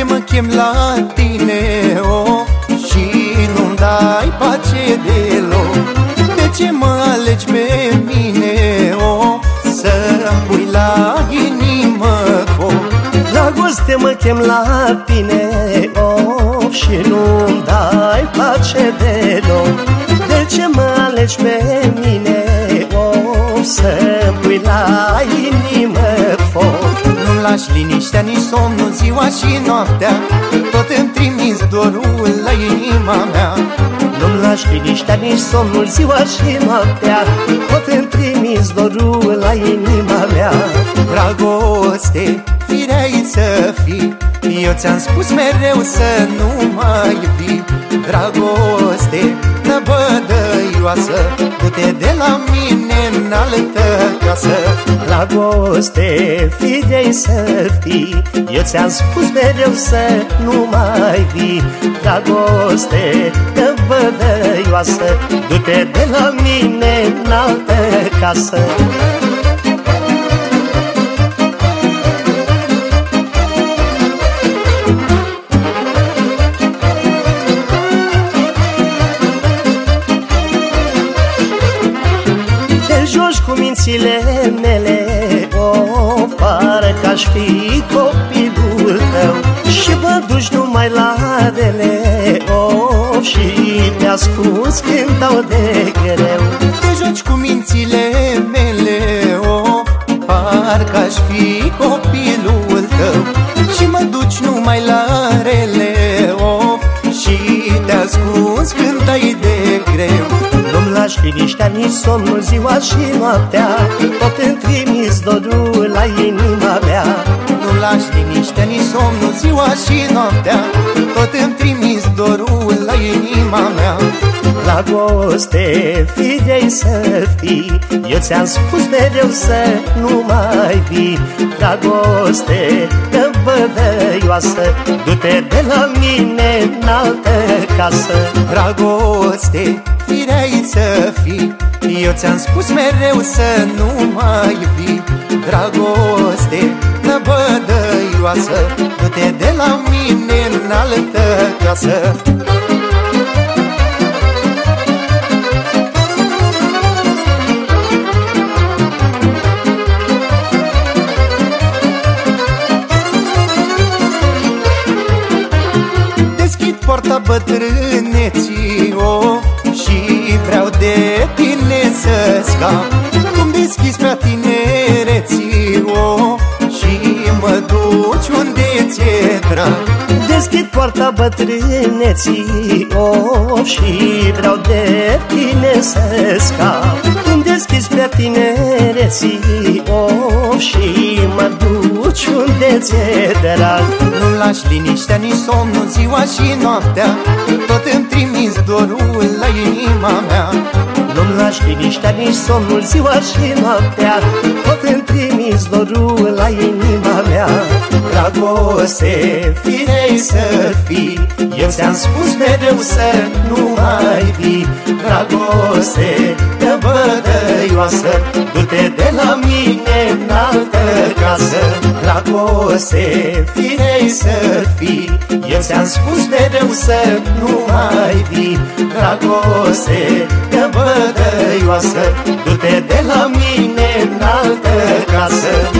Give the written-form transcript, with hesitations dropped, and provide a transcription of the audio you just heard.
mă chem la tine, și nu-mi dai pace deloc. De ce mă alegi pe mine, să-mi pui la inimă foc? Dragoste, mă chem la tine, și nu-mi dai pace deloc. De ce mă alegi pe mine, să-mi pui la inimă foc? Nu-mi lași liniștea, nici somnul ziua și noaptea, tot îmi trimis dorul la inima mea. Nu-mi lași liniștea, nici somnul ziua și noaptea, tot îmi trimis dorul la inima mea. Dragoste, firea-i să fii, eu ți-am spus mereu să nu mai vii. Dragoste, năbădăioasă, du-te de la mine în altă casă. Dragoste, fidei să fii, eu ți-am spus mereu să nu mai vii. Dragoste, năbădăioasă, du-te de la mine în altă casă. Joci cu mințile mele, parcă-aș fi copilul tău, și mă duci numai la rele, și te ascunzi când dau de greu. Te joci cu mințile mele, parcă-aș fi copilul tău, și mă duci numai la rele, și te ascunzi când dai de greu. Nu-mi lași liniștea, nici somnul ziua și noaptea, tot îmi trimis dorul la inima mea. Nu-mi lași liniștea, nici somnul ziua și noaptea, tot îmi trimis dorul la inima mea. Dragoste, fidei să fii, eu ți-am spus mereu să nu mai vii. Dragoste, năbădăioasă, du-te de la mine în altă casă. Dragoste, firea-i să fii, eu ți-am spus mereu să nu mai vii. Dragoste, năbădăioasă, du-te de la mine în altă casă. Deschid poarta bătrâneții, și vreau de tine să scap. Cum deschizi prea tinereții, și mă duci unde ți-e drag. Deschid poarta bătrâneții, și vreau de tine să scap. Când deschizi prea tinereții, și mă duci unde ți-e drag. Nu-mi lași liniștea, nici somnul ziua și noaptea, tot îmi trimis dorul la inima mea. Nu-mi lași liniștea, nici somnul ziua și noaptea, tot îmi trimis dorul la inima mea. Dragoste, firei să fii, eu ți-am spus mereu să nu mai vii. Dragoste, năbădăioasă, du-te de la mine în altă casă. Dragoste, firei să fii, eu ți-am spus mereu să nu mai vii. Dragoste, năbădăioasă, du-te de la mine în altă casă.